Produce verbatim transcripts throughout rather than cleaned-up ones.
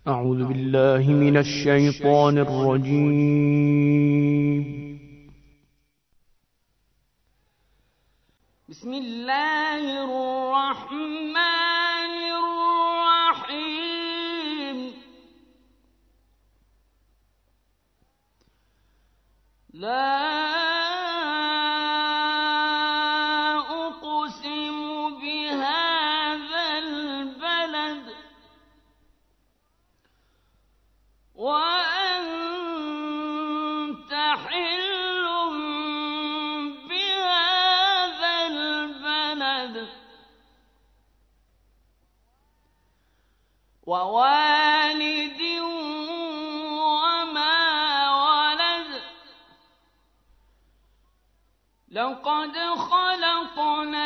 أعوذ بالله من الشيطان الرجيم. بسم الله الرحمن الرحيم. لا أقسم بهذا البلد وأنت حل بهذا البلد ووالد وما ولد لقد خلقنا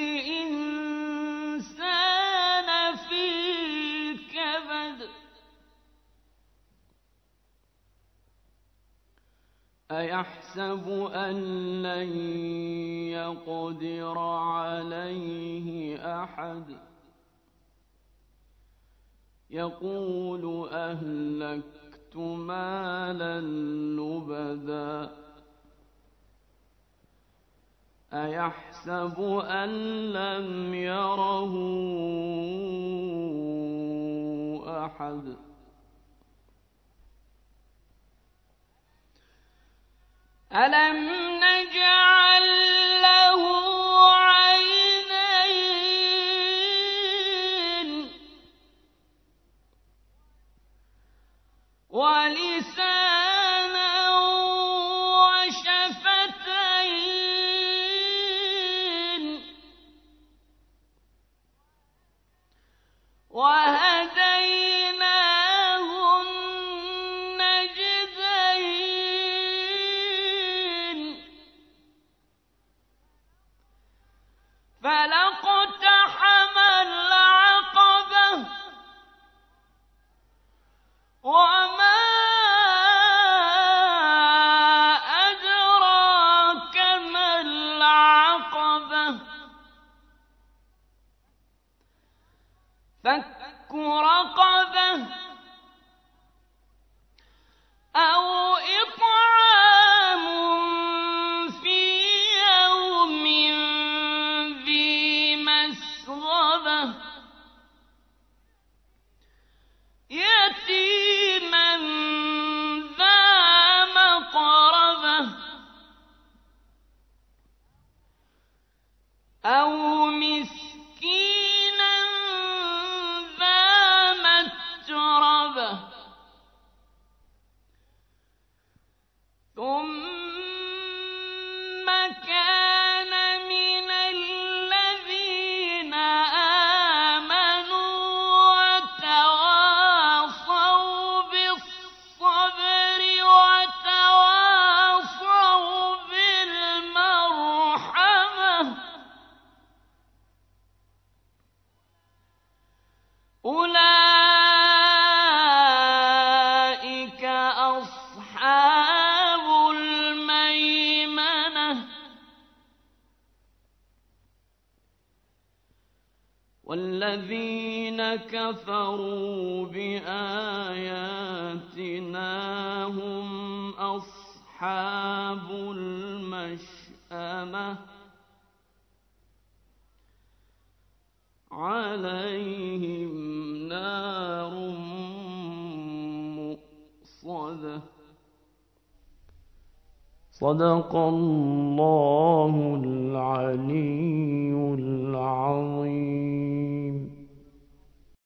الإنسان في كبد أيحسب أن لن يقدر عليه أحد يقول أهلكت مالا لبدا أيحسب أن لم يره أحد ألم نجعل له عينين ولسانا وشفتين وهديناه النجدين فلاقتحم العقبة وما أدراك ما العقبة فك رقبة أو إطعام في يوم ذي مسغبة يتيما ذا مقربة أو مسكينا ذا متربة ثم كان من الذين آمنوا وتواصوا بالصبر وتواصوا بالمرحمة أولئك أصحاب الميمنة والذين كفروا بآياتنا هم أصحاب المشأمة عليهم نار مؤصدة. صدق الله العلي